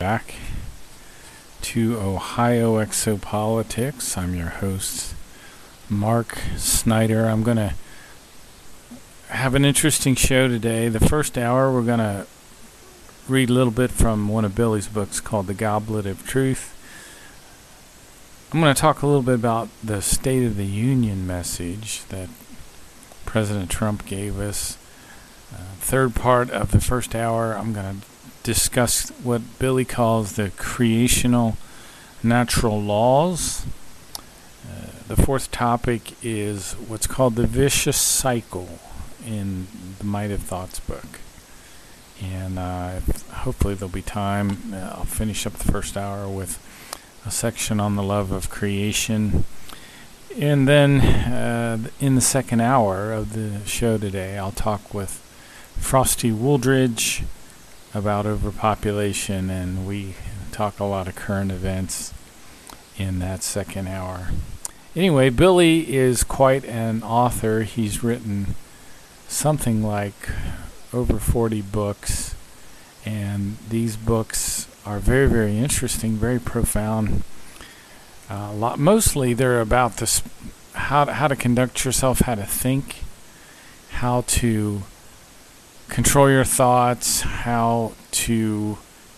back to Ohio Exopolitics. I'm your host, Mark Snyder. I'm going to have an interesting show today. The first hour, we're going to read a little bit from one of Billy's books called The Goblet of Truth. I'm going to talk a little bit about the State of the Union message that President Trump gave us. Third part of the first hour, I'm going to discuss what Billy calls the creational natural laws. The fourth topic is what's called the vicious cycle in the Might of Thoughts book. And hopefully there'll be time. I'll finish up the first hour with a section on the love of creation. And then in the second hour of the show today, I'll talk with Frosty Wooldridge about overpopulation, and we talk a lot of current events in that second hour. Anyway, Billy is quite an author. He's written something like over 40 books, and these books are very, very interesting, very profound. Mostly they're about this, how to conduct yourself, how to think, how to control your thoughts, how to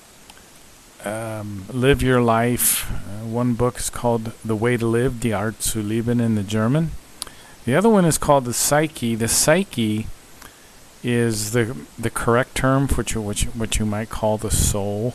live your life. One book is called The Way to Live, Die Art zu Leben in the German. The other one is called The Psyche. The Psyche is the correct term for what you might call the soul.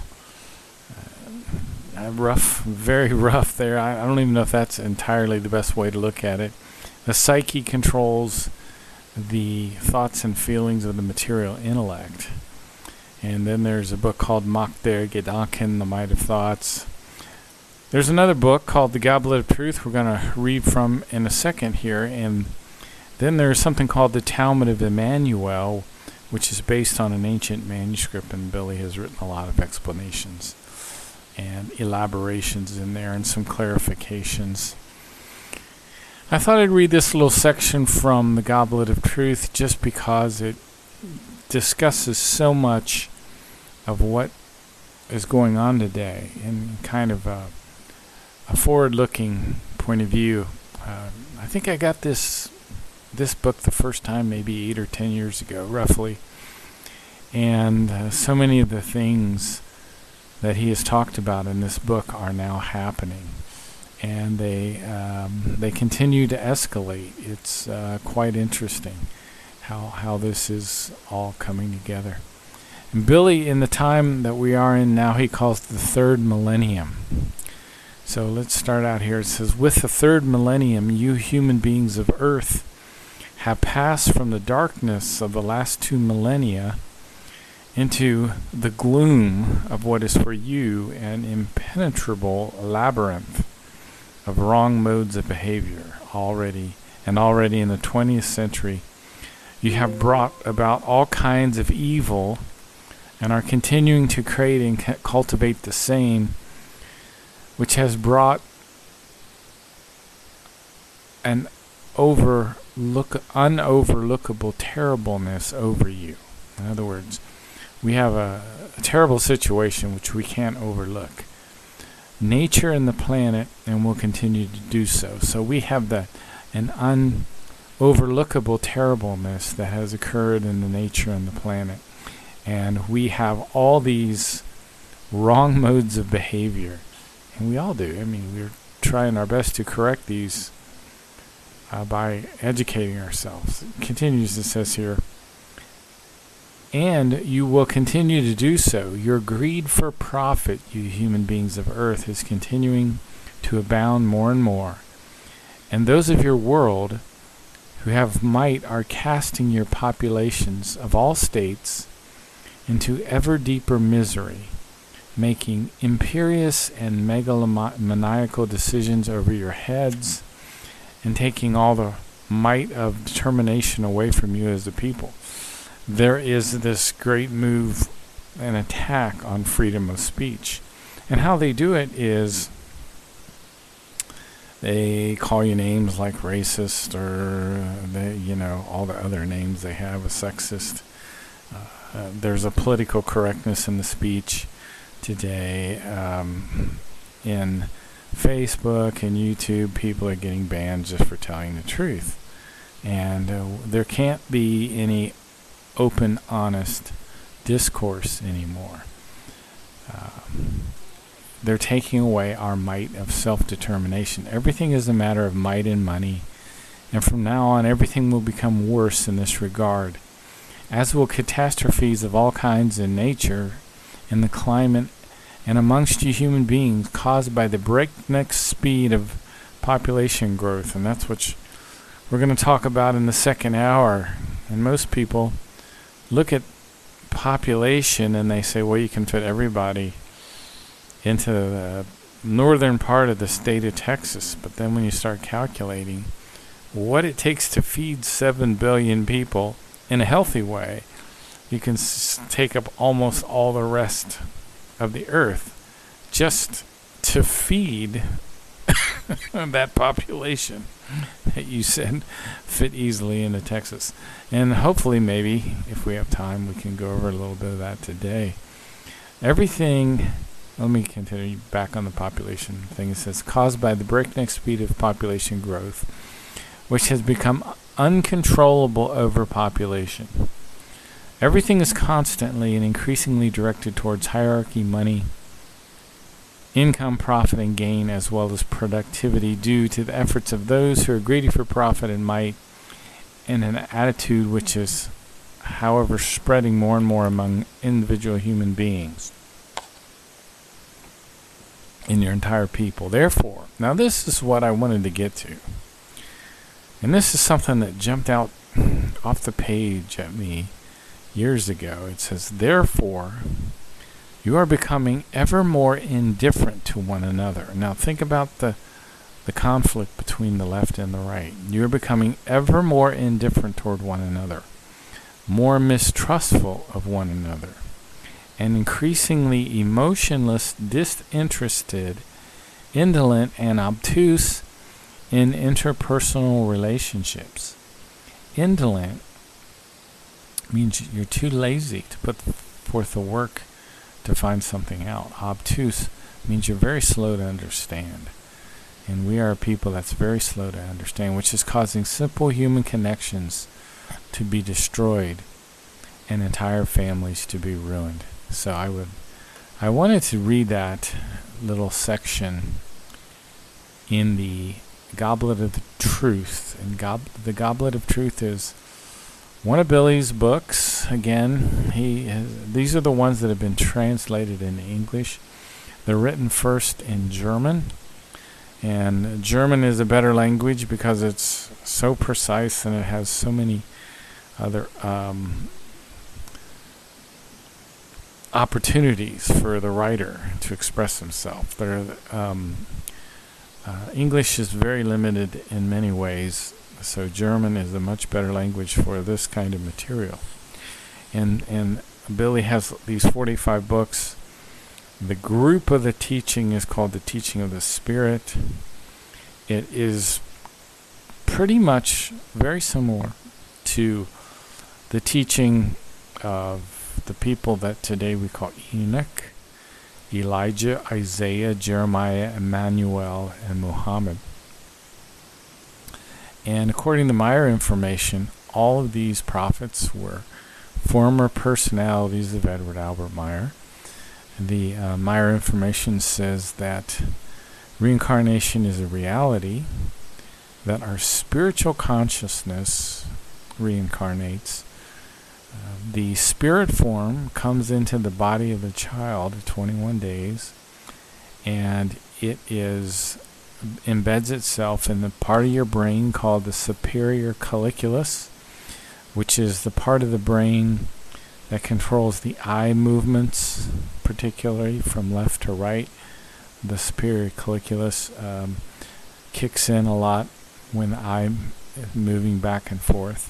Very rough there. I don't even know if that's entirely the best way to look at it. The psyche controls the thoughts and feelings of the material intellect. And then there's a book called Macht der Gedanken, The Might of Thoughts. There's another book called The Goblet of Truth we're going to read from in a second here. And then there's something called the Talmud of Emmanuel, which is based on an ancient manuscript, and Billy has written a lot of explanations and elaborations in there and some clarifications. I thought I'd read this little section from The Goblet of Truth just because it discusses so much of what is going on today in kind of a forward-looking point of view. I think I got this book the first time maybe 8 or 10 years ago, roughly. And so many of the things that he has talked about in this book are now happening. And they continue to escalate. It's quite interesting how this is all coming together. And Billy, in the time that we are in now, he calls the third millennium. So let's start out here. It says, with the third millennium, you human beings of Earth have passed from the darkness of the last 2 millennia into the gloom of what is for you an impenetrable labyrinth of wrong modes of behavior. Already in the 20th century, you have brought about all kinds of evil and are continuing to create and cultivate the same, which has brought an unoverlookable terribleness over you. In other words, we have a terrible situation which we can't overlook. Nature and the planet, and will continue to do so. So we have an unoverlookable terribleness that has occurred in the nature and the planet. And we have all these wrong modes of behavior. And we all do. I mean, we're trying our best to correct these by educating ourselves. It continues, it says here, and you will continue to do so. Your greed for profit, you human beings of Earth, is continuing to abound more and more. And those of your world who have might are casting your populations of all states into ever deeper misery, making imperious and megalomaniacal decisions over your heads, and taking all the might of determination away from you as a people. There is this great move and attack on freedom of speech. And how they do it is they call you names like racist, or all the other names they have, a sexist. There's a political correctness in the speech. today. In Facebook and YouTube, people are getting banned just for telling the truth. And there can't be any open, honest discourse anymore. They're taking away our might of self-determination. Everything is a matter of might and money. And from now on, everything will become worse in this regard, as will catastrophes of all kinds in nature, in the climate, and amongst you human beings, caused by the breakneck speed of population growth. And that's what we're going to talk about in the second hour. And most people look at population and they say, well, you can fit everybody into the northern part of the state of Texas. But then when you start calculating what it takes to feed 7 billion people in a healthy way, you can take up almost all the rest of the earth just to feed that population that you said fit easily into Texas. And hopefully, maybe, if we have time, we can go over a little bit of that today. Everything, let me continue back on the population thing. It says, caused by the breakneck speed of population growth, which has become uncontrollable overpopulation. Everything is constantly and increasingly directed towards hierarchy, money, income, profit, and gain, as well as productivity, due to the efforts of those who are greedy for profit and might, and an attitude which is, however, spreading more and more among individual human beings in your entire people. Therefore, now this is what I wanted to get to. And this is something that jumped out off the page at me years ago. It says, therefore, you are becoming ever more indifferent to one another. Now think about the conflict between the left and the right. You are becoming ever more indifferent toward one another, more mistrustful of one another, and increasingly emotionless, disinterested, indolent, and obtuse in interpersonal relationships. Indolent means you're too lazy to put forth the work to find something out. Obtuse means you're very slow to understand. And we are a people that's very slow to understand, which is causing simple human connections to be destroyed and entire families to be ruined. So I wanted to read that little section in the Goblet of the Truth. And the Goblet of Truth is one of Billy's books. Again, these are the ones that have been translated into English. They're written first in German. And German is a better language because it's so precise and it has so many other opportunities for the writer to express himself. English is very limited in many ways, so German is a much better language for this kind of material. And Billy has these 45 books. The group of the teaching is called the Teaching of the Spirit. It is pretty much very similar to the teaching of the people that today we call Enoch, Elijah, Isaiah, Jeremiah, Emmanuel, and Muhammad. And according to Meyer information, all of these prophets were former personalities of Edward Albert Meyer. The Meyer information says that reincarnation is a reality, that our spiritual consciousness reincarnates. The spirit form comes into the body of the child at 21 days, and it embeds itself in the part of your brain called the superior colliculus, which is the part of the brain that controls the eye movements, particularly from left to right. The superior colliculus kicks in a lot when the eye is moving back and forth.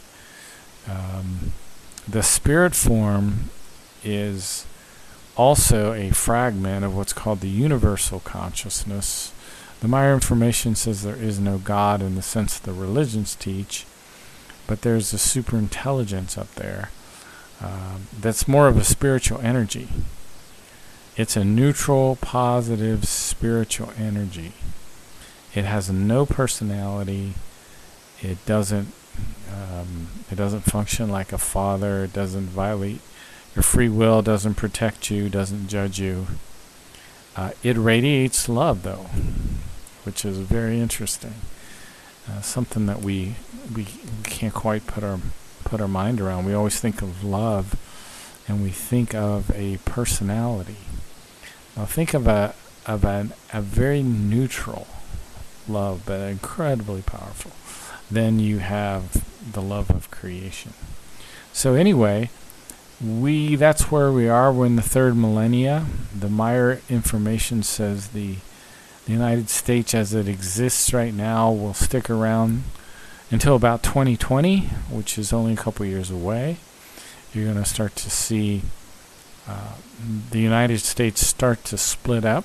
The spirit form is also a fragment of what's called the universal consciousness. The Meyer information says there is no God in the sense the religions teach, but there's a superintelligence up there that's more of a spiritual energy. It's a neutral, positive, spiritual energy. It has no personality. It doesn't function like a father. It doesn't violate your free will. Doesn't protect you. Doesn't judge you. It radiates love, though, which is very interesting. Something that we can't quite put our mind around. We always think of love, and we think of a personality. Now think of a very neutral love, but incredibly powerful. Then you have the love of creation. So anyway, that's where we are. We're in the third millennia. The Meyer information says the United States as it exists right now will stick around until about 2020, which is only a couple years away. You're going to start to see the United States start to split up.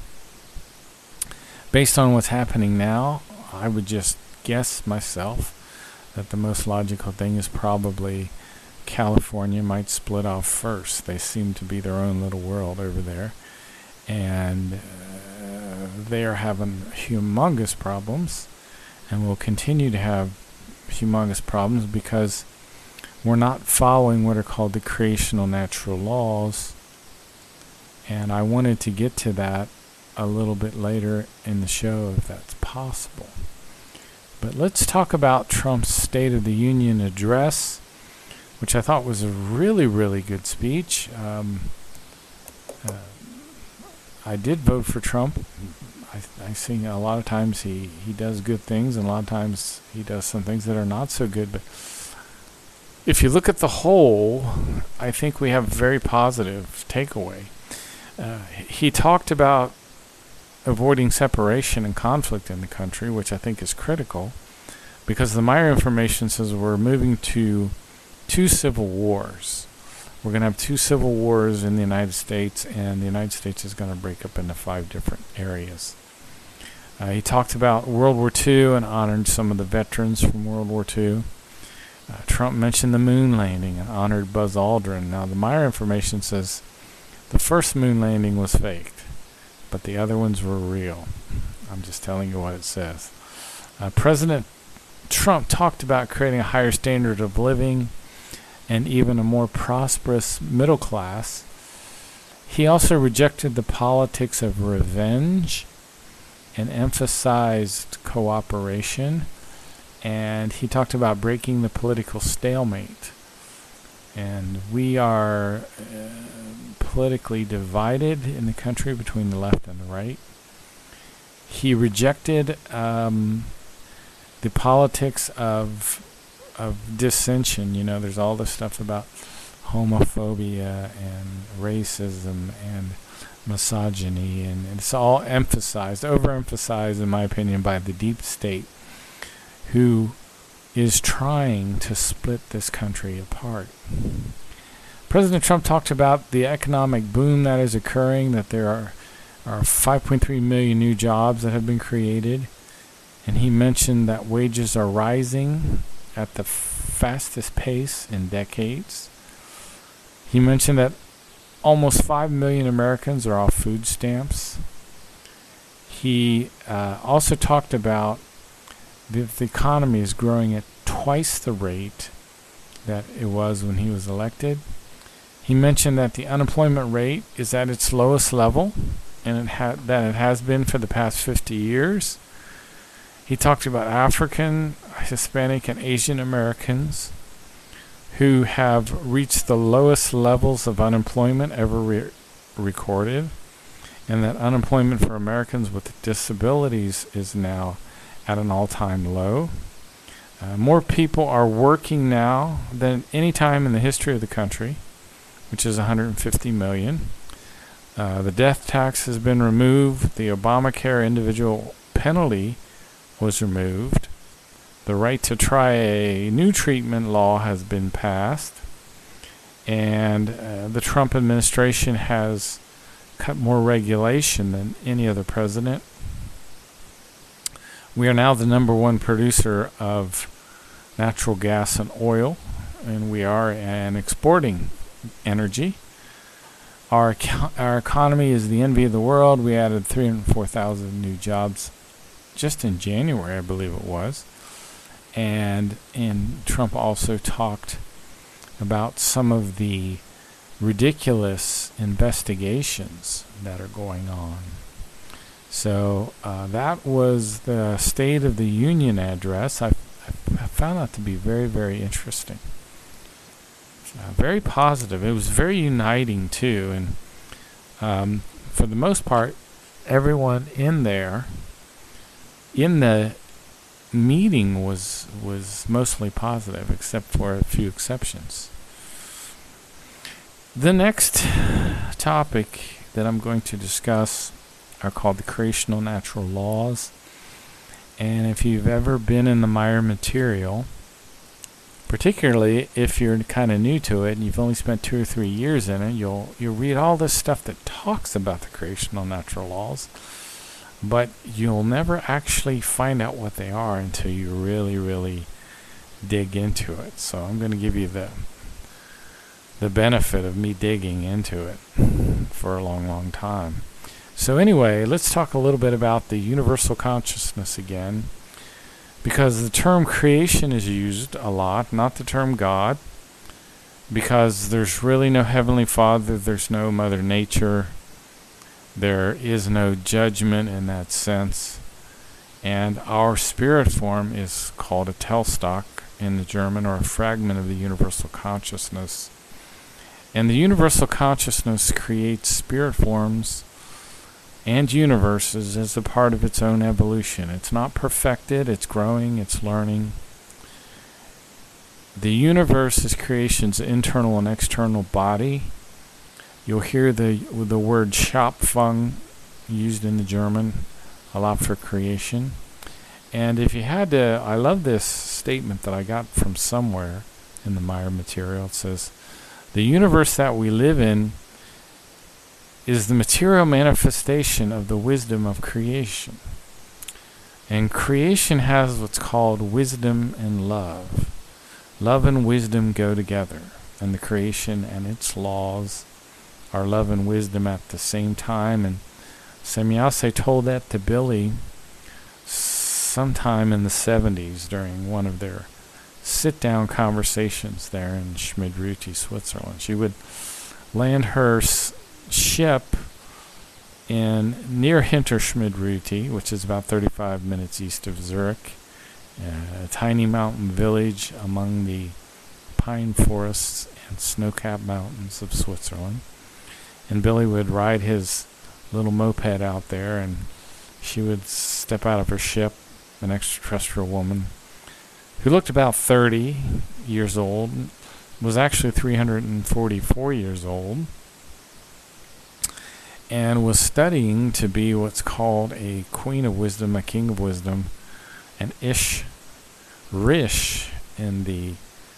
Based on what's happening now, I would just guess myself that the most logical thing is probably California might split off first. They seem to be their own little world over there. And they are having humongous problems and will continue to have humongous problems because we're not following what are called the creational natural laws. And I wanted to get to that a little bit later in the show if that's possible. But let's talk about Trump's State of the Union address, which I thought was a really, really good speech. I did vote for Trump. I see a lot of times he does good things, and a lot of times he does some things that are not so good. But if you look at the whole, I think we have a very positive takeaway. He talked about avoiding separation and conflict in the country, which I think is critical, because the Meyer information says we're moving to 2 civil wars. We're going to have 2 civil wars in the United States, and the United States is going to break up into 5 different areas. He talked about World War II and honored some of the veterans from World War II. Trump mentioned the moon landing and honored Buzz Aldrin. Now, the Meyer information says the first moon landing was faked, but the other ones were real. I'm just telling you what it says. President Trump talked about creating a higher standard of living and even a more prosperous middle class. He also rejected the politics of revenge and emphasized cooperation. And he talked about breaking the political stalemate. And we are politically divided in the country between the left and the right. He rejected the politics of dissension. You know, there's all this stuff about homophobia and racism and misogyny, and it's all overemphasized, in my opinion, by the deep state, who is trying to split this country apart. President Trump talked about the economic boom that is occurring, that there are 5.3 million new jobs that have been created, and he mentioned that wages are rising at the fastest pace in decades. He mentioned that almost 5 million Americans are off food stamps. He also talked about the economy is growing at twice the rate that it was when he was elected. He mentioned that the unemployment rate is at its lowest level, and that it has been for the past 50 years. He talked about African, Hispanic, and Asian Americans who have reached the lowest levels of unemployment ever recorded, and that unemployment for Americans with disabilities is now at an all-time low. More people are working now than any time in the history of the country, which is 150 million. The death tax has been removed. The Obamacare individual penalty was removed. The right to try a new treatment law has been passed. And the Trump administration has cut more regulation than any other president. We are now the #1 producer of natural gas and oil, and we are an exporting energy. Our economy is the envy of the world. We added 304,000 new jobs just in January, I believe it was. And Trump also talked about some of the ridiculous investigations that are going on. So that was the State of the Union address. I found that to be very, very interesting. Very positive. It was very uniting too, and for the most part, everyone in there, in the meeting, was mostly positive, except for a few exceptions. The next topic that I'm going to discuss are called the creational natural laws. And if you've ever been in the Meyer material, particularly if you're kind of new to it and you've only spent 2 or 3 years in it, you'll read all this stuff that talks about the creational natural laws, but you'll never actually find out what they are until you really, really dig into it. So I'm going to give you the benefit of me digging into it for a long, long time. So anyway, let's talk a little bit about the universal consciousness again, because the term creation is used a lot, not the term God, because there's really no Heavenly Father, there's no Mother Nature, there is no judgment in that sense, and our spirit form is called a Teilstock in the German, or a fragment of the universal consciousness. And the universal consciousness creates spirit forms and universes as a part of its own evolution. It's not perfected, it's growing, it's learning. The universe is creation's internal and external body. You'll hear the word Schöpfung used in the German a lot for creation. And if you had to, I love this statement that I got from somewhere in the Meyer material. It says, the universe that we live in is the material manifestation of the wisdom of creation. And creation has what's called wisdom and love. Love and wisdom go together, and the creation and its laws are love and wisdom at the same time. And Semjase told that to Billy sometime in the 70s during one of their sit-down conversations there in Schmidruti, Switzerland. She would land her ship near Hinterschmidruti, which is about 35 minutes east of Zurich, a tiny mountain village among the pine forests and snow-capped mountains of Switzerland. And Billy would ride his little moped out there, and she would step out of her ship, an extraterrestrial woman who looked about 30 years old, was actually 344 years old, and was studying to be what's called a queen of wisdom, a king of wisdom, an Rish in the,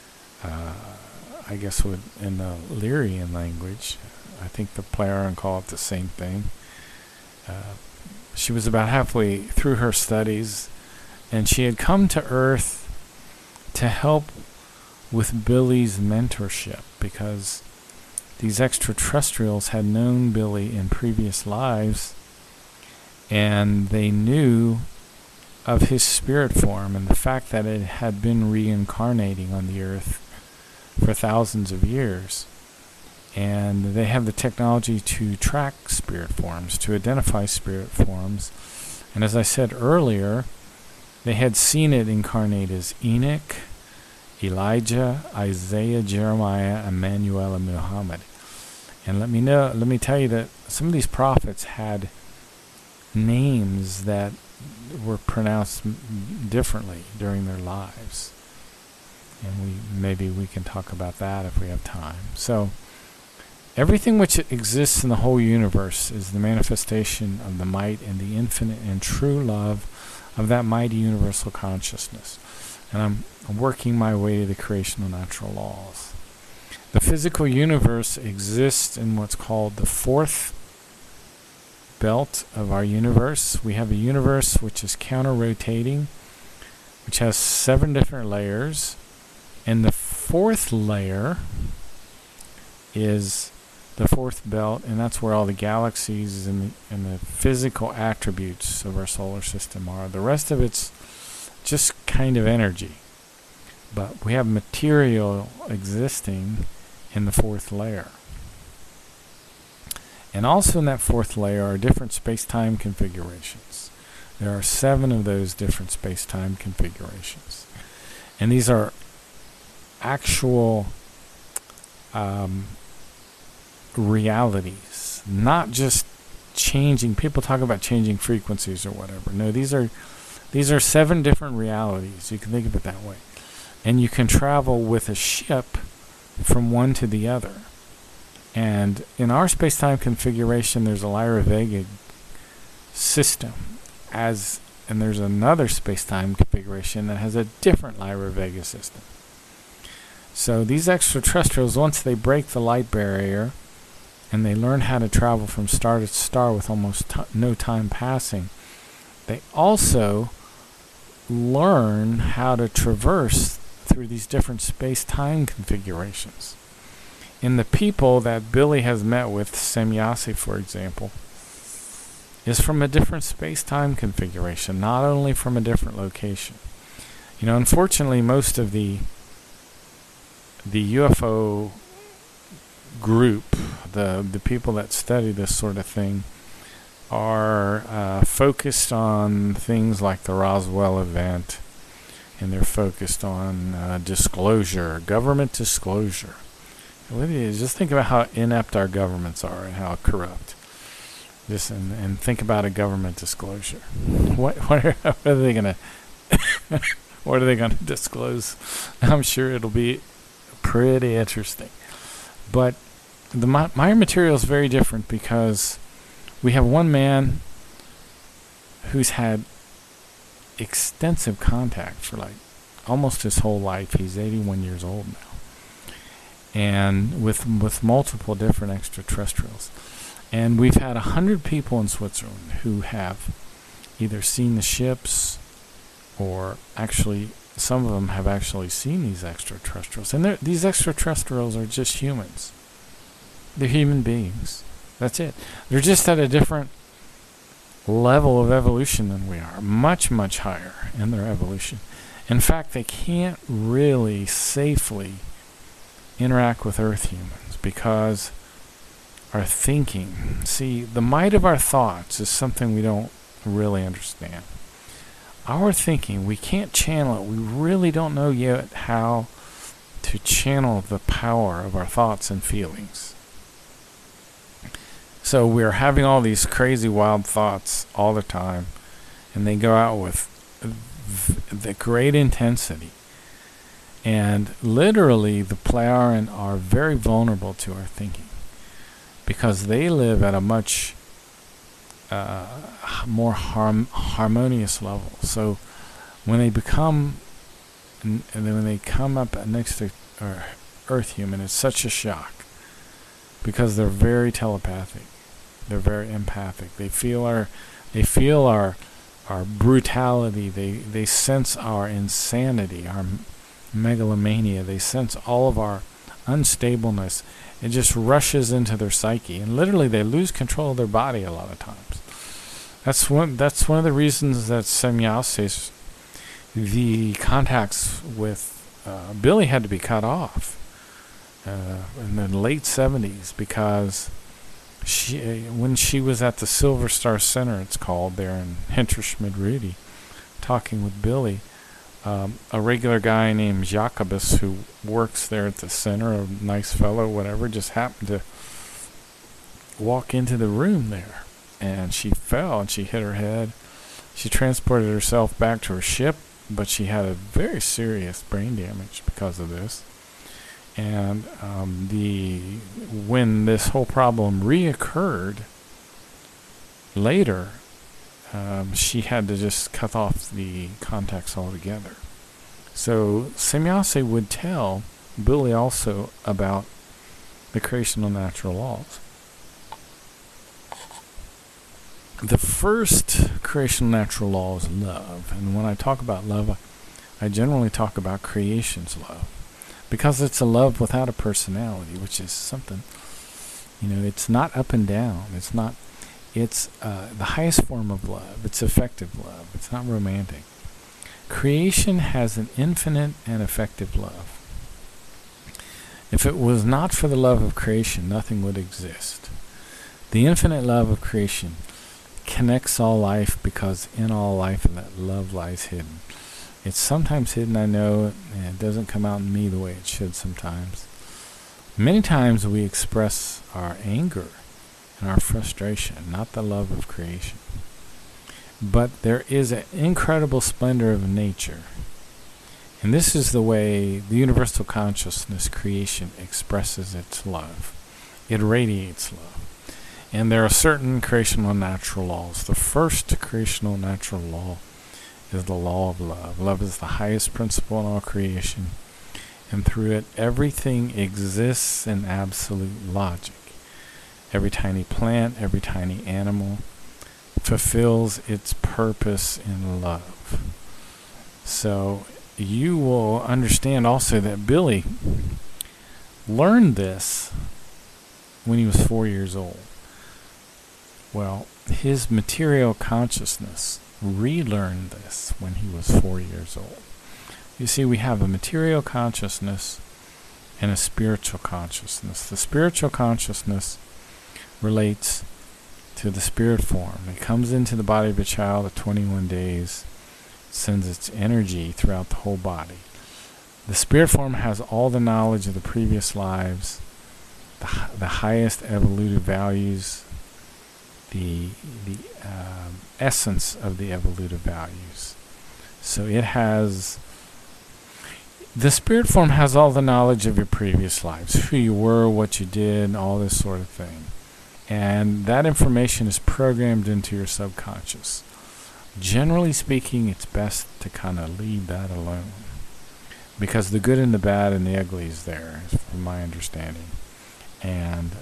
I guess in the Lyrian language. I think the Plairan call it the same thing. She was about halfway through her studies, and she had come to Earth to help with Billy's mentorship, because these extraterrestrials had known Billy in previous lives, and they knew of his spirit form and the fact that it had been reincarnating on the Earth for thousands of years. And they have the technology to track spirit forms, to identify spirit forms. And as I said earlier, they had seen it incarnate as Enoch, Elijah, Isaiah, Jeremiah, Emmanuel, and Muhammad. And let me tell you that some of these prophets had names that were pronounced differently during their lives. And maybe we can talk about that if we have time. So everything which exists in the whole universe is the manifestation of the might and the infinite and true love of that mighty universal consciousness. And I'm working my way to the creational natural laws. The physical universe exists in what's called the fourth belt of our universe. We have a universe which is counter-rotating, which has 7 different layers. And the fourth layer is the fourth belt, and that's where all the galaxies and the physical attributes of our solar system are. The rest of it's just kind of energy. But we have material existing in the fourth layer. And also in that fourth layer are different space-time configurations. There are 7 of those different space-time configurations. And these are actual realities, not just changing. People talk about changing frequencies or whatever. No, these are 7 different realities. You can think of it that way. And you can travel with a ship from one to the other. And in our space-time configuration, there's a Lyra Vega system, and there's another space-time configuration that has a different Lyra Vega system. So these extraterrestrials, once they break the light barrier and they learn how to travel from star to star with almost no time passing, they also learn how to traverse through these different space-time configurations. And the people that Billy has met with, Semjase, for example, is from a different space-time configuration, not only from a different location. You know, unfortunately, most of the UFO group, the people that study this sort of thing, are focused on things like the Roswell event, and they're focused on disclosure, government disclosure. Just think about how inept our governments are and how corrupt. And think about a government disclosure. What are they gonna what are they gonna disclose? I'm sure it'll be pretty interesting. But the Maya material is very different because we have one man who's had extensive contact for like almost his whole life. He's 81 years old now. And with multiple different extraterrestrials. And we've had 100 people in Switzerland who have either seen the ships, or actually some of them have actually seen these extraterrestrials. And these extraterrestrials are just humans. They're human beings. That's it. They're just at a different level of evolution than we are. Much, much higher in their evolution. In fact, they can't really safely interact with Earth humans because our thinking, see, the might of our thoughts is something we don't really understand. Our thinking, we can't channel it. We really don't know yet how to channel the power of our thoughts and feelings. So we're having all these crazy wild thoughts all the time, and they go out with the great intensity. And literally, the Plejaren are very vulnerable to our thinking because they live at a much more harmonious level. So when they become, and then when they come up next to Earth human, it's such a shock because they're very telepathic. They're very empathic. They feel our brutality. They sense our insanity, our megalomania. They sense all of our unstableness. It just rushes into their psyche, and literally they lose control of their body a lot of times. That's one of the reasons that Semjase, the contacts with Billy had to be cut off in the late 70s because when she was at the Silver Star Center, it's called, there in Hinterschmidt-Ruedi, talking with Billy, a regular guy named Jacobus who works there at the center, a nice fellow, whatever, just happened to walk into the room there, and she fell and she hit her head. She transported herself back to her ship, but she had a very serious brain damage because of this. And when this whole problem reoccurred later, she had to just cut off the contacts altogether. So Semjase would tell Billy also about the creation of natural laws. The first creation of natural law is love. And when I talk about love, I generally talk about creation's love. Because it's a love without a personality, which is something It's not up and down. It's the highest form of love. It's effective love. It's not romantic. Creation has an infinite and effective love. If it was not for the love of creation, nothing would exist. The infinite love of creation connects all life, because in all life that love lies hidden. It's sometimes hidden, I know, and it doesn't come out in me the way it should sometimes. Many times we express our anger and our frustration, not the love of creation. But there is an incredible splendor of nature. And this is the way the universal consciousness, creation, expresses its love. It radiates love. And there are certain creational natural laws. The first creational natural law is the law of love. Love is the highest principle in all creation. And through it, everything exists in absolute logic. Every tiny plant, every tiny animal fulfills its purpose in love. So you will understand also that Billy learned this when he was 4 years old. Well, his material consciousness relearned this when he was 4 years old. You see, we have a material consciousness and a spiritual consciousness. The spiritual consciousness relates to the spirit form. It comes into the body of a child at 21 days, sends its energy throughout the whole body. The spirit form has all the knowledge of the previous lives, the highest evolutive values, the essence of the evolutive values. So the spirit form has all the knowledge of your previous lives, who you were, what you did, all this sort of thing. And that information is programmed into your subconscious. Generally speaking, it's best to kind of leave that alone, because the good and the bad and the ugly is there, from my understanding. And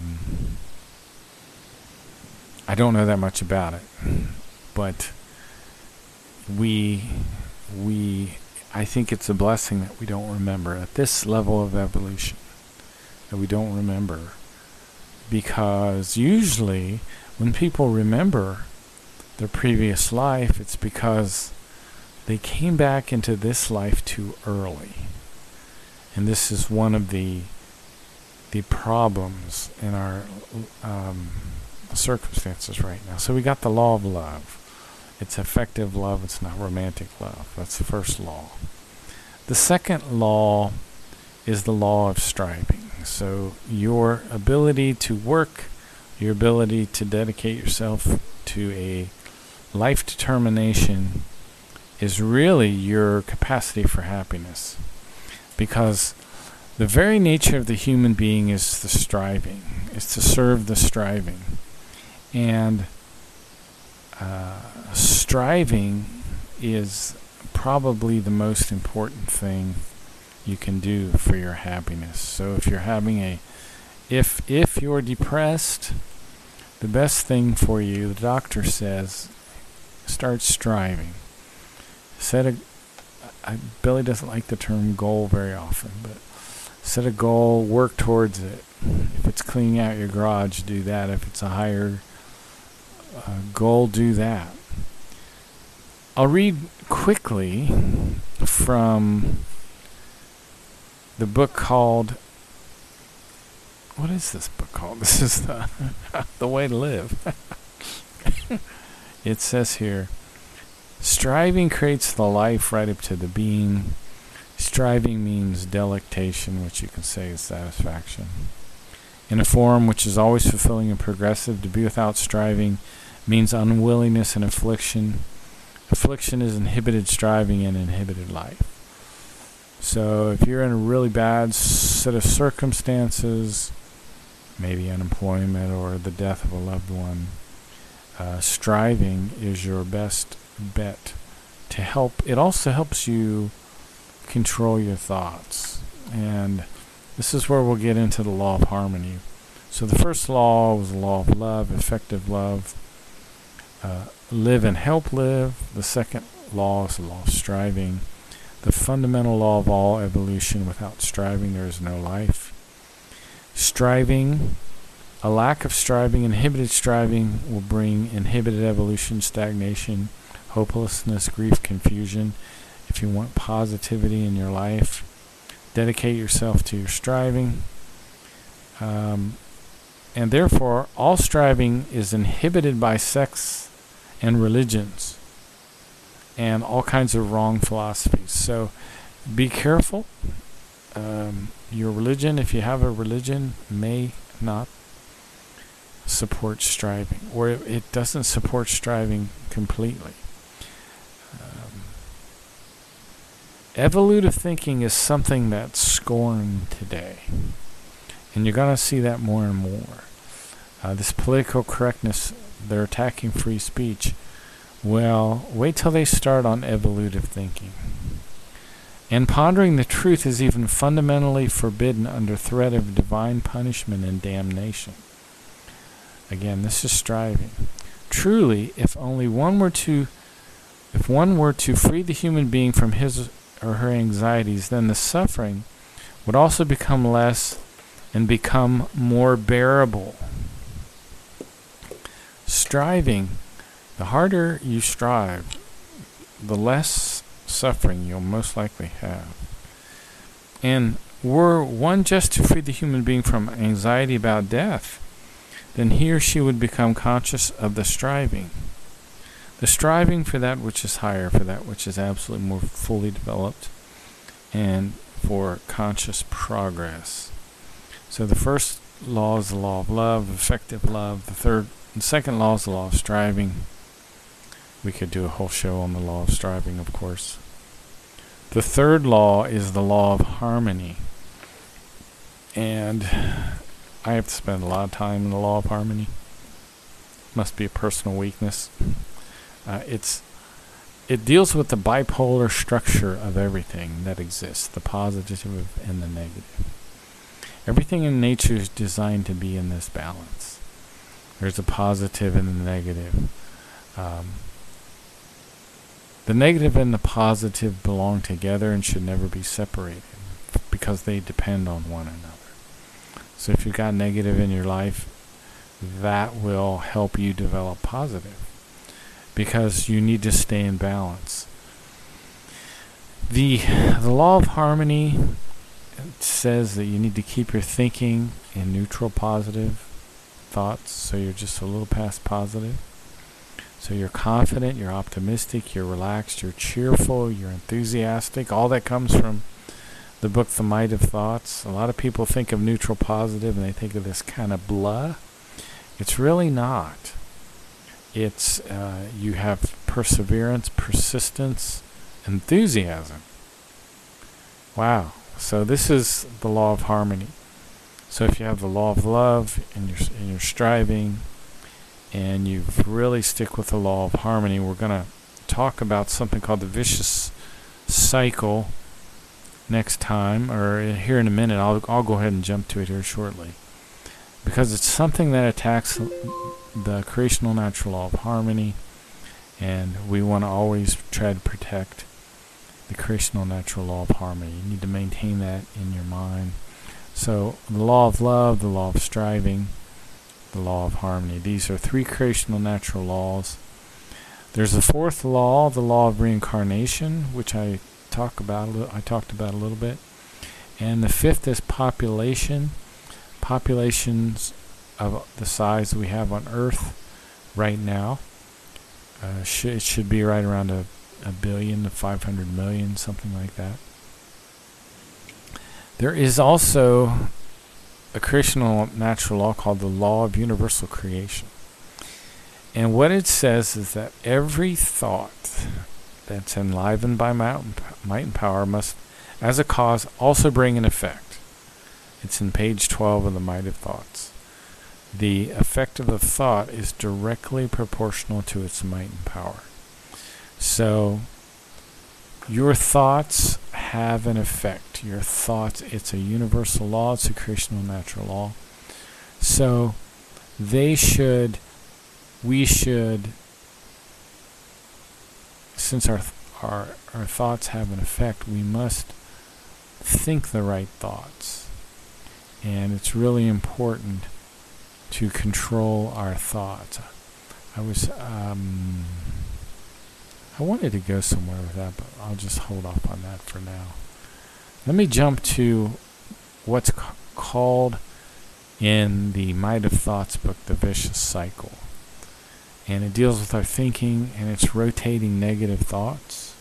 I don't know that much about it, but I think it's a blessing that we don't remember at this level of evolution, that we don't remember, because usually when people remember their previous life, it's because they came back into this life too early. And this is one of the problems in our circumstances right now. So we got the law of love. It's effective love. It's not romantic love. That's the first law. The second law is the law of striving. So your ability to work, your ability to dedicate yourself to a life determination is really your capacity for happiness. Because the very nature of the human being is the striving, is to serve the striving. And striving is probably the most important thing you can do for your happiness. So if you're having if you're depressed, the best thing for you, the doctor says, start striving. Billy doesn't like the term goal very often, but set a goal, work towards it. If it's cleaning out your garage, do that. If it's a higher goal, do that. I'll read quickly from the book called, what is this book called? This is the Way to Live. It says here, striving creates the life right up to the being. Striving means delectation, which you can say is satisfaction. In a form which is always fulfilling and progressive, to be without striving means unwillingness and affliction. Affliction is inhibited striving and inhibited life. So if you're in a really bad set of circumstances, maybe unemployment or the death of a loved one, striving is your best bet to help. It also helps you control your thoughts. And this is where we'll get into the law of harmony. So the first law was the law of love, effective love. Live and help live. The second law is the law of striving. The fundamental law of all evolution: without striving there is no life. Striving A lack of striving, inhibited striving, will bring inhibited evolution, stagnation, hopelessness, grief, confusion. If you want positivity in your life, dedicate yourself to your striving. And therefore, all striving is inhibited by sects and religions and all kinds of wrong philosophies. So be careful. Your religion, if you have a religion, may not support striving, or it doesn't support striving completely. Evolutive thinking is something that's scorned today, and you're going to see that more and more. This political correctness, they're attacking free speech. Well, wait till they start on evolutive thinking. And pondering the truth is even fundamentally forbidden under threat of divine punishment and damnation. Again, this is striving. Truly, if one were to free the human being from his or her anxieties, then the suffering would also become less and become more bearable. Striving, the harder you strive, the less suffering you'll most likely have. And were one just to free the human being from anxiety about death, then he or she would become conscious of the striving. The striving for that which is higher, for that which is absolutely more fully developed, and for conscious progress. So the first law is the law of love, effective love. The second law is the law of striving. We could do a whole show on the law of striving, of course. The third law is the law of harmony. And I have to spend a lot of time in the law of harmony. Must be a personal weakness. It deals with the bipolar structure of everything that exists, the positive and the negative. Everything in nature is designed to be in this balance. There's a positive and a negative. The negative and the positive belong together and should never be separated because they depend on one another. So if you've got negative in your life, that will help you develop positive because you need to stay in balance. The law of harmony says that you need to keep your thinking in neutral positive thoughts, so you're just a little past positive. So you're confident, you're optimistic, you're relaxed, you're cheerful, you're enthusiastic. All that comes from the book The Might of Thoughts. A lot of people think of neutral positive and they think of this kind of blah. It's really not. It's you have perseverance, persistence, enthusiasm. Wow. So this is the law of harmony. So if you have the law of love and you're striving, and you really stick with the law of harmony, we're going to talk about something called the vicious cycle next time, or here in a minute. I'll go ahead and jump to it here shortly, because it's something that attacks the creational natural law of harmony, and we want to always try to protect the creational natural law of harmony. You need to maintain that in your mind. So the law of love, the law of striving, the law of harmony. These are three creational natural laws. There's the fourth law, the law of reincarnation, which I talked about a little bit. And the fifth is population. Populations of the size we have on Earth right now. It should be right around a billion to 500 million, something like that. There is also a creational natural law called the law of universal creation. And what it says is that every thought that's enlivened by might and power must, as a cause, also bring an effect. It's in page 12 of the Might of Thoughts. The effect of a thought is directly proportional to its might and power. So your thoughts have an effect. Your thoughts, it's a universal law, it's a creational natural law. So we should, since our thoughts have an effect, we must think the right thoughts. And it's really important to control our thoughts. I wanted to go somewhere with that, but I'll just hold off on that for now. Let me jump to what's called in the Might of Thoughts book the vicious cycle. And it deals with our thinking, and it's rotating negative thoughts.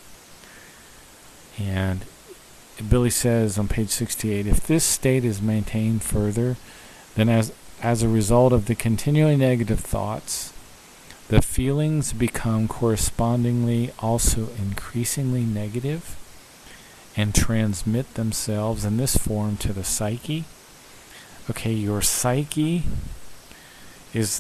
And Billy says on page 68, if this state is maintained further, then as a result of the continually negative thoughts, the feelings become correspondingly also increasingly negative and transmit themselves in this form to the psyche. Okay, your psyche is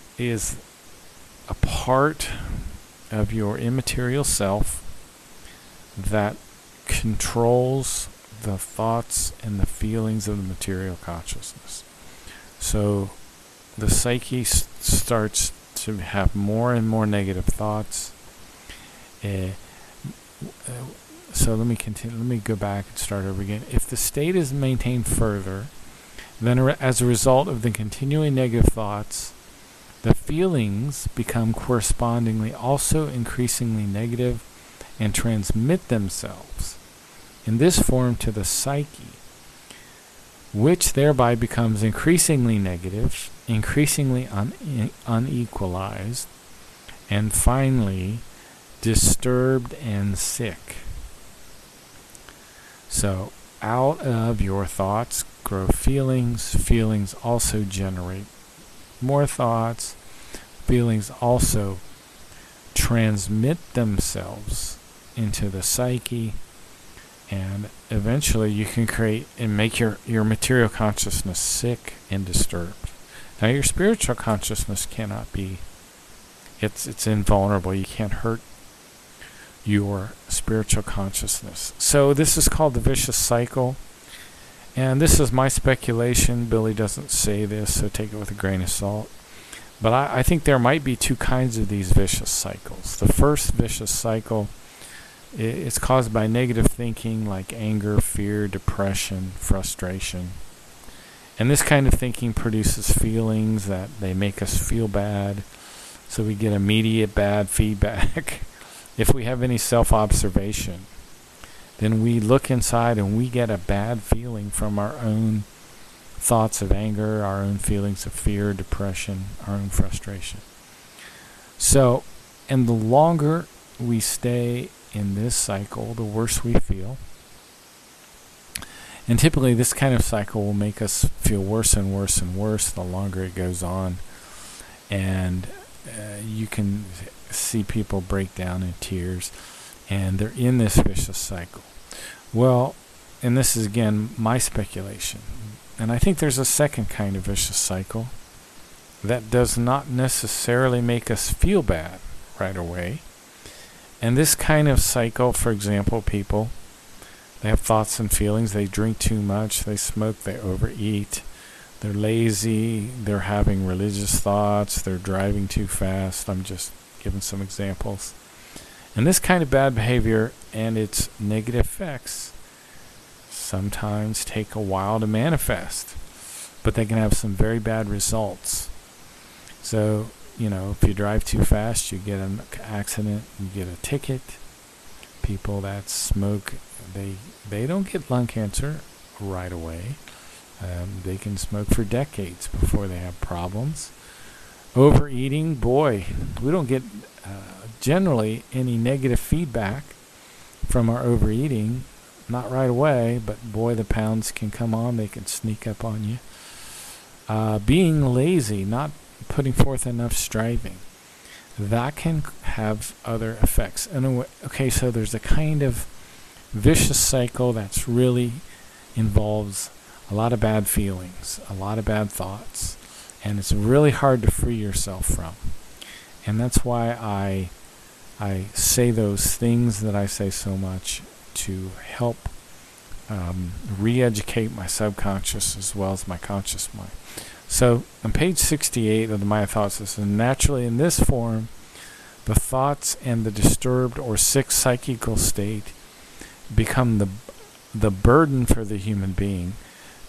a part of your immaterial self that controls the thoughts and the feelings of the material consciousness. So the psyche starts to have more and more negative thoughts. So let me continue. Let me go back and start over again. If the state is maintained further, then as a result of the continually negative thoughts, the feelings become correspondingly also increasingly negative and transmit themselves in this form to the psyche, which thereby becomes increasingly negative, increasingly unequalized, and finally disturbed and sick. So out of your thoughts grow feelings. Feelings also generate more thoughts. Feelings also transmit themselves into the psyche, and eventually you can create and make your material consciousness sick and disturbed. Now your spiritual consciousness cannot be, it's invulnerable. You can't hurt your spiritual consciousness. So this is called the vicious cycle, and this is my speculation. Billy doesn't say this, so take it with a grain of salt. But I think there might be two kinds of these vicious cycles. The first vicious cycle, it's caused by negative thinking like anger, fear, depression, frustration. And this kind of thinking produces feelings that they make us feel bad, so we get immediate bad feedback. If we have any self-observation, then we look inside and we get a bad feeling from our own thoughts of anger, our own feelings of fear, depression, our own frustration. So, and the longer we stay in this cycle, the worse we feel. And typically this kind of cycle will make us feel worse and worse and worse the longer it goes on. And you can see people break down in tears, and they're in this vicious cycle. Well, and this is again my speculation, and I think there's a second kind of vicious cycle that does not necessarily make us feel bad right away. And this kind of cycle, for example, people, they have thoughts and feelings, they drink too much, they smoke, they overeat, they're lazy, they're having religious thoughts, they're driving too fast. I'm just giving some examples. And this kind of bad behavior and its negative effects sometimes take a while to manifest, but they can have some very bad results. So, if you drive too fast, you get an accident, you get a ticket. People that smoke, they don't get lung cancer right away. They can smoke for decades before they have problems. Overeating, boy, we don't get generally any negative feedback from our overeating, not right away, but boy, the pounds can come on, they can sneak up on you. Being lazy, not putting forth enough striving, that can have other effects. Okay, so there's a kind of vicious cycle that's really involves a lot of bad feelings, a lot of bad thoughts, and it's really hard to free yourself from. And that's why I say those things that I say so much to help re-educate my subconscious as well as my conscious mind. So on page 68 of the Might of Thoughts, it says, naturally in this form, the thoughts and the disturbed or sick psychical state become the burden for the human being,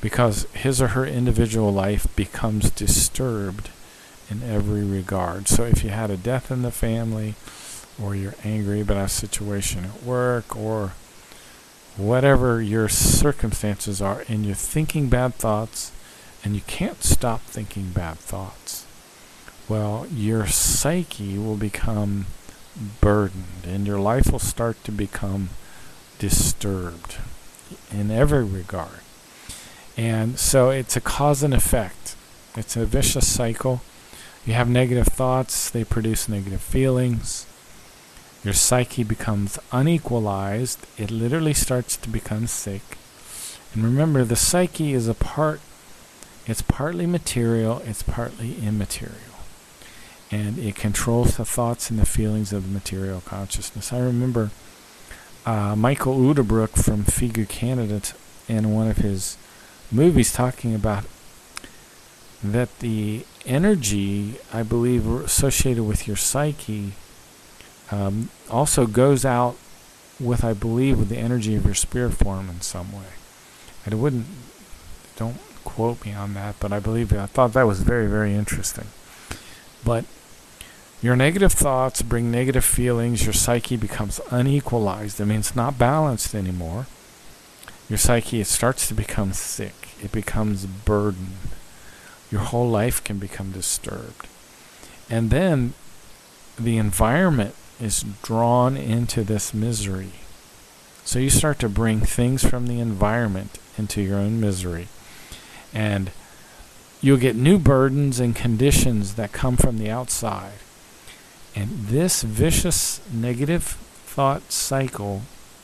because his or her individual life becomes disturbed in every regard. So if you had a death in the family, or you're angry about a situation at work, or whatever your circumstances are, and you're thinking bad thoughts, and you can't stop thinking bad thoughts, well, your psyche will become burdened, and your life will start to become disturbed in every regard. And so it's a cause and effect. It's a vicious cycle. You have negative thoughts, they produce negative feelings. Your psyche becomes unequalized. It literally starts to become sick. And remember, the psyche is it's partly material, it's partly immaterial. And it controls the thoughts and the feelings of the material consciousness. I remember Michael Udebrook from Figure Canada in one of his movies talking about that the energy, I believe, associated with your psyche also goes out with, I believe, with the energy of your spirit form in some way. Don't quote me on that, but I thought that was very, very interesting. But your negative thoughts bring negative feelings. Your psyche becomes unequalized. I mean, it's not balanced anymore. Your psyche, it starts to become sick. It becomes burdened. Your whole life can become disturbed. And then the environment is drawn into this misery. So you start to bring things from the environment into your own misery. And you'll get new burdens and conditions that come from the outside. And this vicious negative thought cycle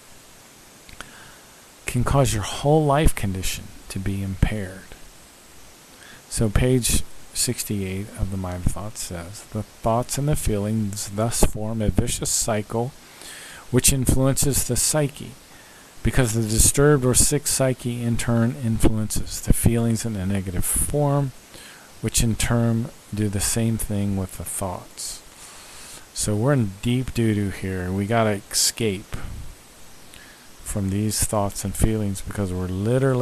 can cause your whole life condition to be impaired. So page 68 of the Mind of Thoughts says, the thoughts and the feelings thus form a vicious cycle which influences the psyche, because the disturbed or sick psyche in turn influences the feelings in a negative form, which in turn do the same thing with the thoughts. So we're in deep doo-doo here. We got to escape from these thoughts and feelings, because we're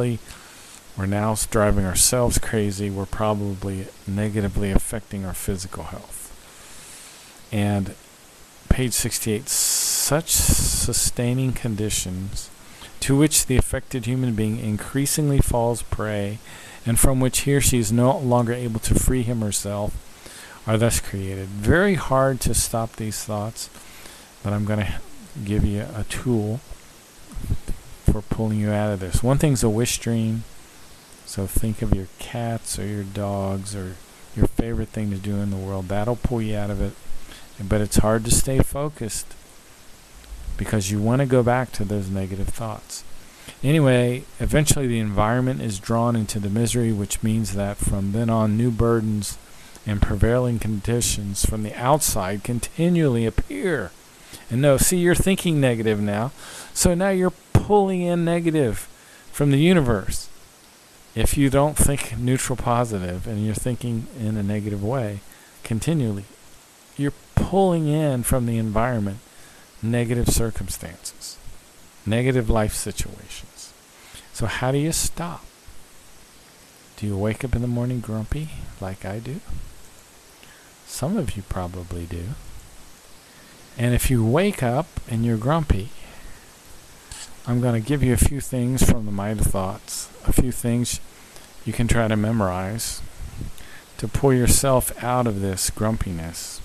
now driving ourselves crazy. We're probably negatively affecting our physical health. And page 68, such sustaining conditions to which the affected human being increasingly falls prey, and from which he or she is no longer able to free him or herself, are thus created. Very hard to stop these thoughts, but I'm going to give you a tool for pulling you out of this. One thing's a wish dream. So think of your cats or your dogs or your favorite thing to do in the world. That'll pull you out of it. But it's hard to stay focused because you want to go back to those negative thoughts. Anyway, eventually the environment is drawn into the misery, which means that from then on, new burdens and prevailing conditions from the outside continually appear. And no, see, you're thinking negative now. So now you're pulling in negative from the universe. If you don't think neutral positive and you're thinking in a negative way continually, you're pulling in from the environment negative circumstances, negative life situations. So how do you stop? Do you wake up in the morning grumpy like I do? Some of you probably do. And if you wake up and you're grumpy, I'm going to give you a few things from the Mind of Thoughts, a few things you can try to memorize to pull yourself out of this grumpiness.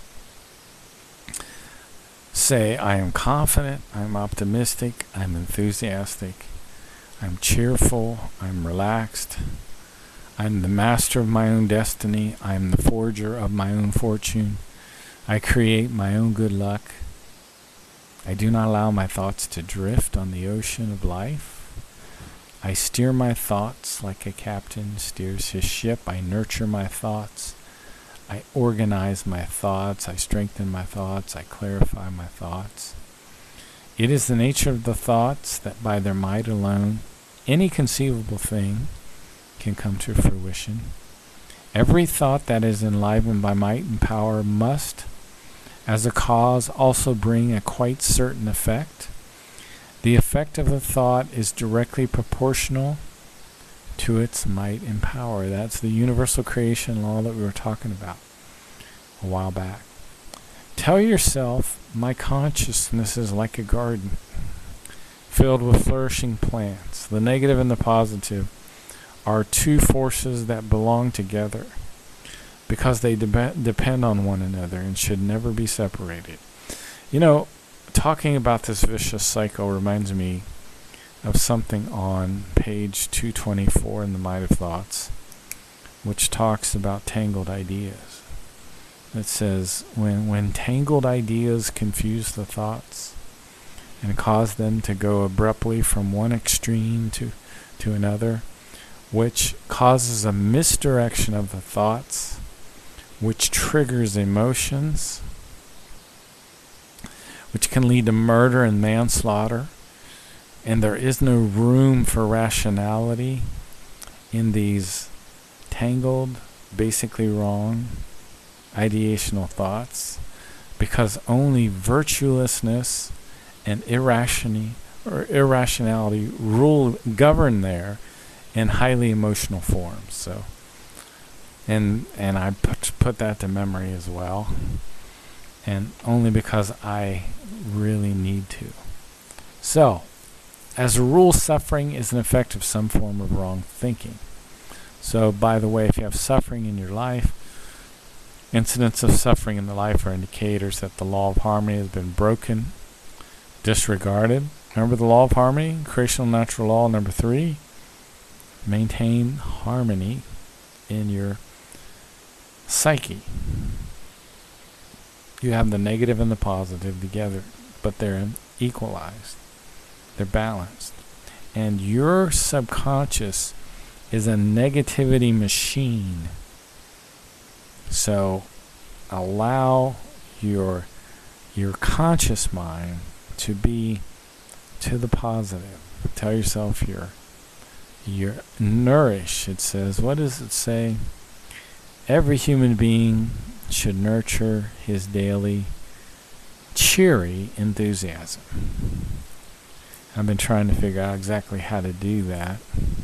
Say, I am confident, I'm optimistic, I'm enthusiastic, I'm cheerful, I'm relaxed, I'm the master of my own destiny, I'm the forger of my own fortune, I create my own good luck, I do not allow my thoughts to drift on the ocean of life, I steer my thoughts like a captain steers his ship, I nurture my thoughts, I organize my thoughts, I strengthen my thoughts, I clarify my thoughts. It is the nature of the thoughts that by their might alone, any conceivable thing can come to fruition. Every thought that is enlivened by might and power must, as a cause, also bring a quite certain effect. The effect of the thought is directly proportional to its might and power. That's the universal creation law that we were talking about a while back. Tell yourself, my consciousness is like a garden filled with flourishing plants. The negative and the positive are two forces that belong together because they depend on one another and should never be separated. You know, talking about this vicious cycle reminds me of something on page 224 in The Might of Thoughts, which talks about tangled ideas. It says, when tangled ideas confuse the thoughts and cause them to go abruptly from one extreme to another, which causes a misdirection of the thoughts, which triggers emotions, which can lead to murder and manslaughter, and there is no room for rationality in these tangled, basically wrong, ideational thoughts, because only virtuelessness and irrationality govern there in highly emotional forms. So, and I put that to memory as well, and only because I really need to. So, as a rule, suffering is an effect of some form of wrong thinking. So, by the way, if you have suffering in your life, incidents of suffering in the life are indicators that the law of harmony has been broken, disregarded. Remember the law of harmony, creational natural law number 3? Maintain harmony in your psyche. You have the negative and the positive together, but they're equalized. They're balanced. And your subconscious is a negativity machine. So allow your conscious mind to be to the positive. Tell yourself you're nourished. It says, what does it say? Every human being should nurture his daily cheery enthusiasm. I've been trying to figure out exactly how to do that.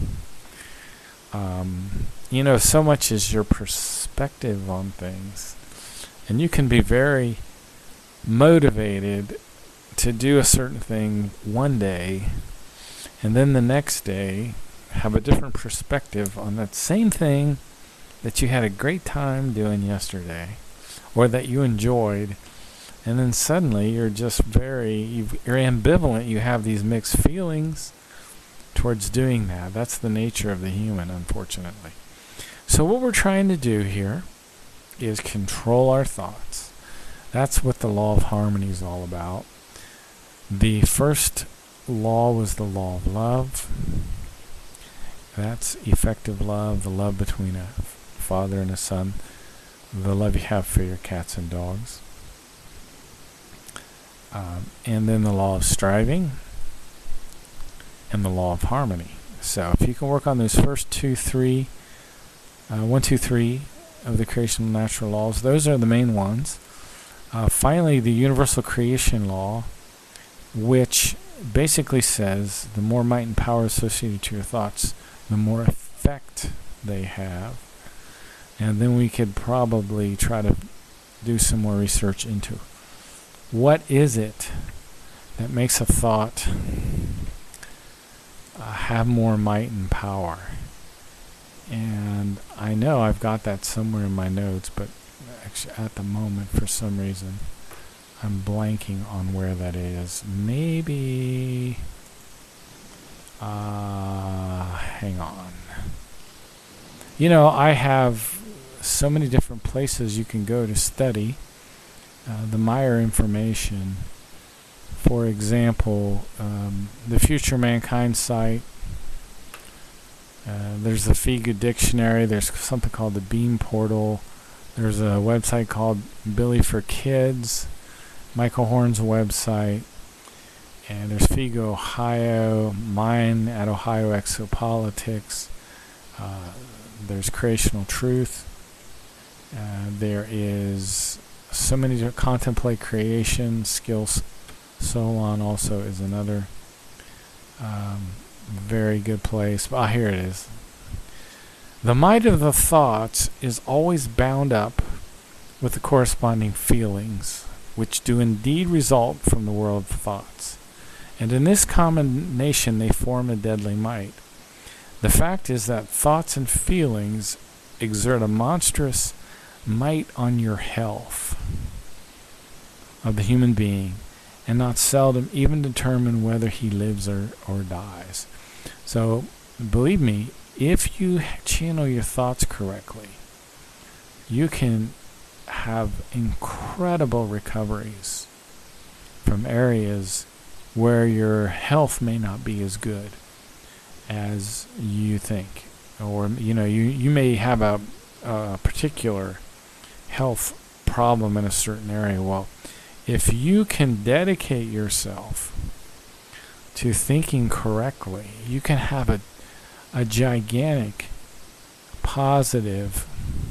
You know, so much is your perspective on things. And you can be very motivated to do a certain thing one day, and then the next day have a different perspective on that same thing that you had a great time doing yesterday, or that you enjoyed, and then suddenly you're just you're ambivalent. You have these mixed feelings towards doing that. That's the nature of the human, unfortunately. So what we're trying to do here is control our thoughts. That's what the law of harmony is all about. The first law was the law of love. That's effective love, the love between a father and a son, the love you have for your cats and dogs. And then the law of striving and the law of harmony. So if you can work on those first 1, 2, 3 of the creation natural laws, those are the main ones. Finally, the universal creation law, which basically says the more might and power associated to your thoughts, the more effect they have. And then we could probably try to do some more research into what is it that makes a thought have more might and power. And I know I've got that somewhere in my notes, but actually at the moment, for some reason, I'm blanking on where that is. Maybe, hang on. You know, I have so many different places you can go to study the Meyer information. For example, the Future Mankind site. There's the Figu Dictionary. There's something called the Beam Portal. There's a website called Billy for Kids, Michael Horn's website. And there's Figu Ohio, mine at Ohio Exopolitics. There's Creational Truth. There is so many to contemplate creation. Skills Solon also is another very good place. Here it is. The might of the thoughts is always bound up with the corresponding feelings, which do indeed result from the world of thoughts. And in this combination they form a deadly might. The fact is that thoughts and feelings exert a monstrous might on your health of the human being, and not seldom even determine whether he lives or dies. So, believe me, if you channel your thoughts correctly, you can have incredible recoveries from areas where your health may not be as good as you think. Or, you may have a particular health problem in a certain area. Well, if you can dedicate yourself to thinking correctly, you can have a gigantic positive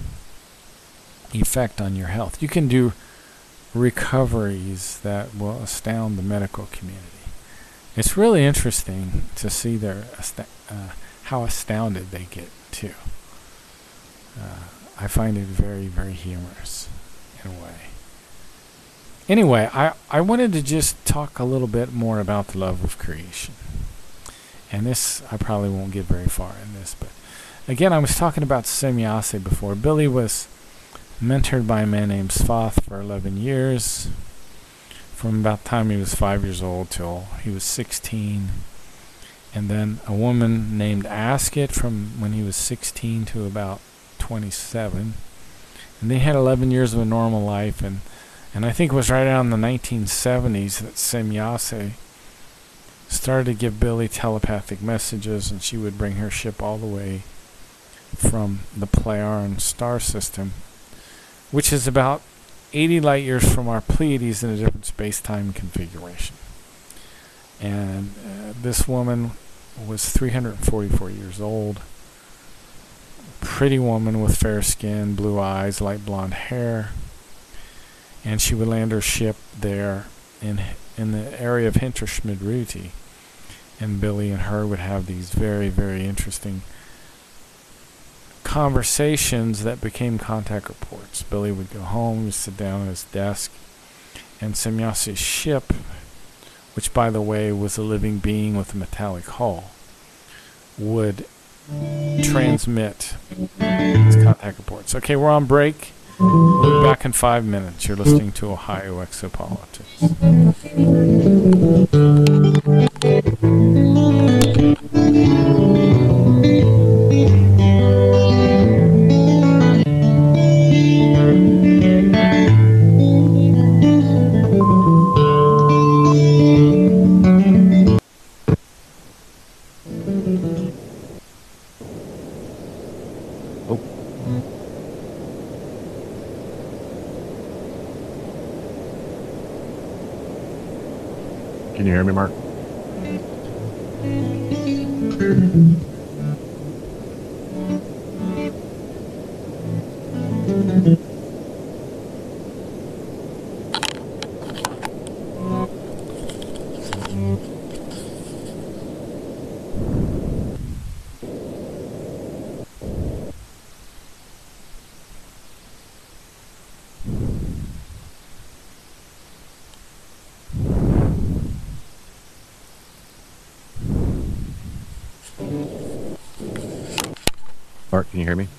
effect on your health. You can do recoveries that will astound the medical community. It's really interesting to see how astounded they get too. I find it very, very humorous in a way. Anyway, I wanted to just talk a little bit more about the love of creation. And this, I probably won't get very far in this, but again, I was talking about Semjase before. Billy was mentored by a man named Svath for 11 years, from about the time he was 5 years old till he was 16. And then a woman named Asket from when he was 16 to about 27. And they had 11 years of a normal life, and I think it was right around the 1970s that Semjase started to give Billy telepathic messages, and she would bring her ship all the way from the Plejaren star system, which is about 80 light years from our Pleiades in a different space-time configuration. And this woman was 344 years old, pretty woman with fair skin, blue eyes, light blonde hair, and she would land her ship there in the area of Hinterschmidruti, and Billy and her would have these very, very interesting conversations that became contact reports. Billy would go home, he'd sit down at his desk, and Semjase's ship, which by the way was a living being with a metallic hull, would transmit these contact reports. Okay, we're on break. We'll be back in 5 minutes. You're listening to Ohio Exopolitics. Can you hear me, Mark? Mark, can you hear me?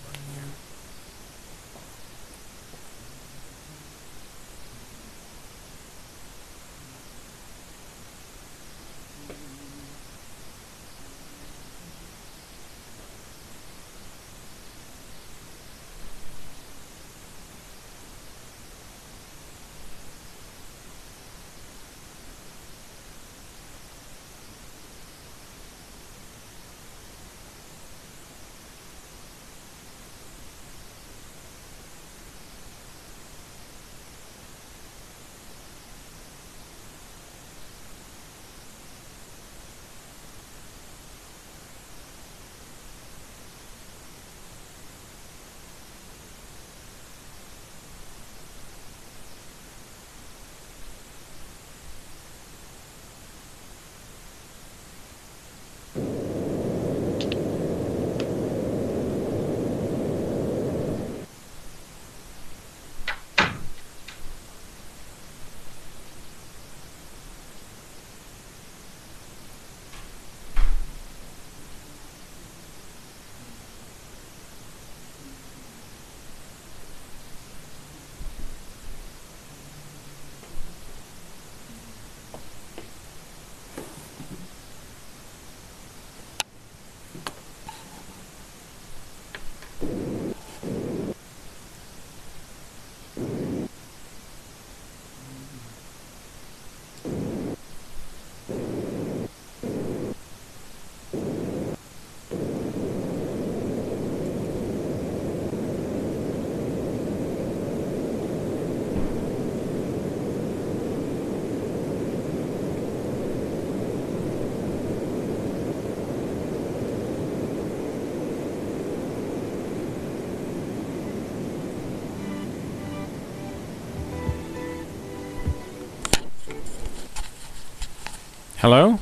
Hello?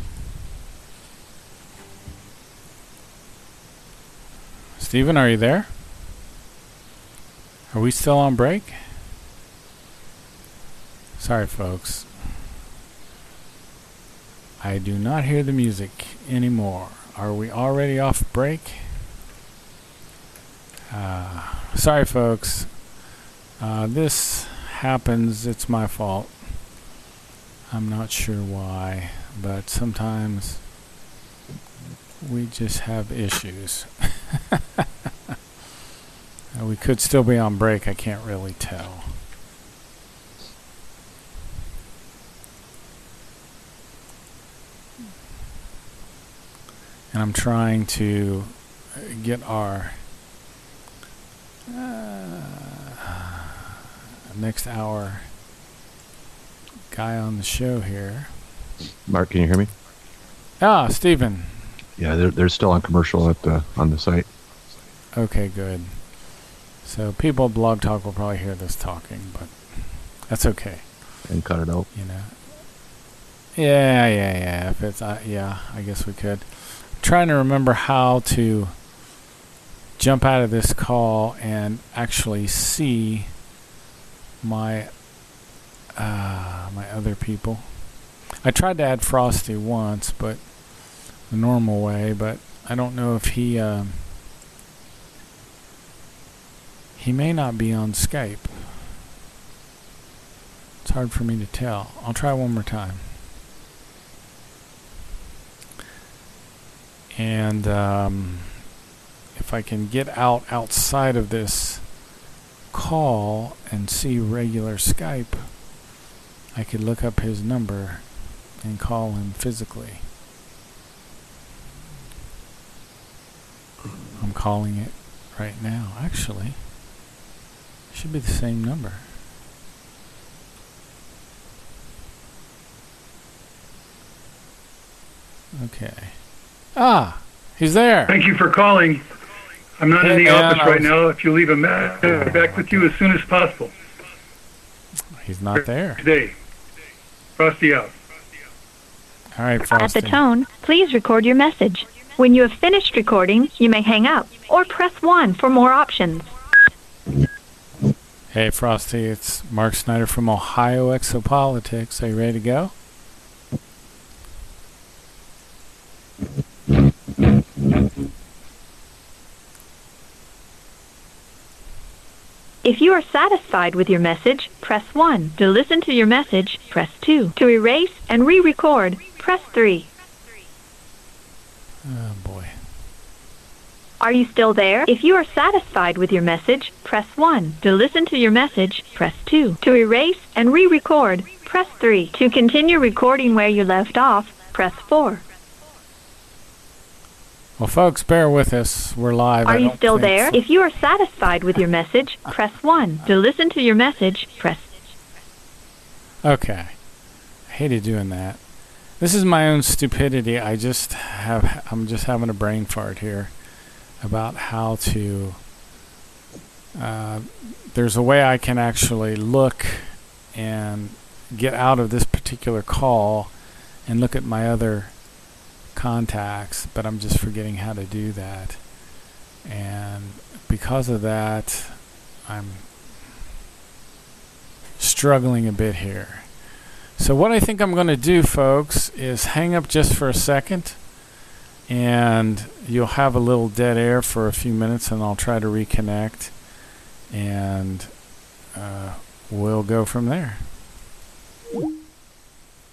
Stephen, are you there? Are we still on break? Sorry, folks. I do not hear the music anymore. Are we already off break? Sorry, folks. This happens. It's my fault. I'm not sure why, but sometimes we just have issues. We could still be on break. I can't really tell. And I'm trying to get our next hour guy on the show here. Mark, can you hear me? Ah, Stephen. Yeah, they're still on commercial on the site. Okay, good. So people at Blog Talk will probably hear this talking, but that's okay. And cut it out. You know. Yeah. If it's yeah, I guess we could. I'm trying to remember how to jump out of this call and actually see my my other people. I tried to add Frosty once, but the normal way, but I don't know if he may not be on Skype. It's hard for me to tell. I'll try one more time. And if I can get outside of this call and see regular Skype, I could look up his number and call him physically. I'm calling it right now. Actually, it should be the same number. Okay. Ah, he's there. Thank you for calling. I'm not in the office right now. If you leave a message, I'll be back with you as soon as possible. He's not there. Today. Frosty out. All right, Frosty. At the tone, please record your message. When you have finished recording, you may hang up or press 1 for more options. Hey, Frosty, it's Mark Snyder from Ohio Exopolitics. Are you ready to go? If you are satisfied with your message, press 1. To listen to your message, press 2. To erase and re-record, press 3. Oh, boy. Are you still there? If you are satisfied with your message, press 1. To listen to your message, press 2. To erase and re-record, press 3. To continue recording where you left off, press 4. Well, folks, bear with us. We're live. Are you still there? If you are satisfied with your message, press 1. To listen to your message, press... Okay. I hated doing that. This is my own stupidity. I'm just having a brain fart here about how to... there's a way I can actually look and get out of this particular call and look at my other contacts, but I'm just forgetting how to do that. And because of that, I'm struggling a bit here. So what I think I'm going to do, folks, is hang up just for a second, and you'll have a little dead air for a few minutes, and I'll try to reconnect, and we'll go from there.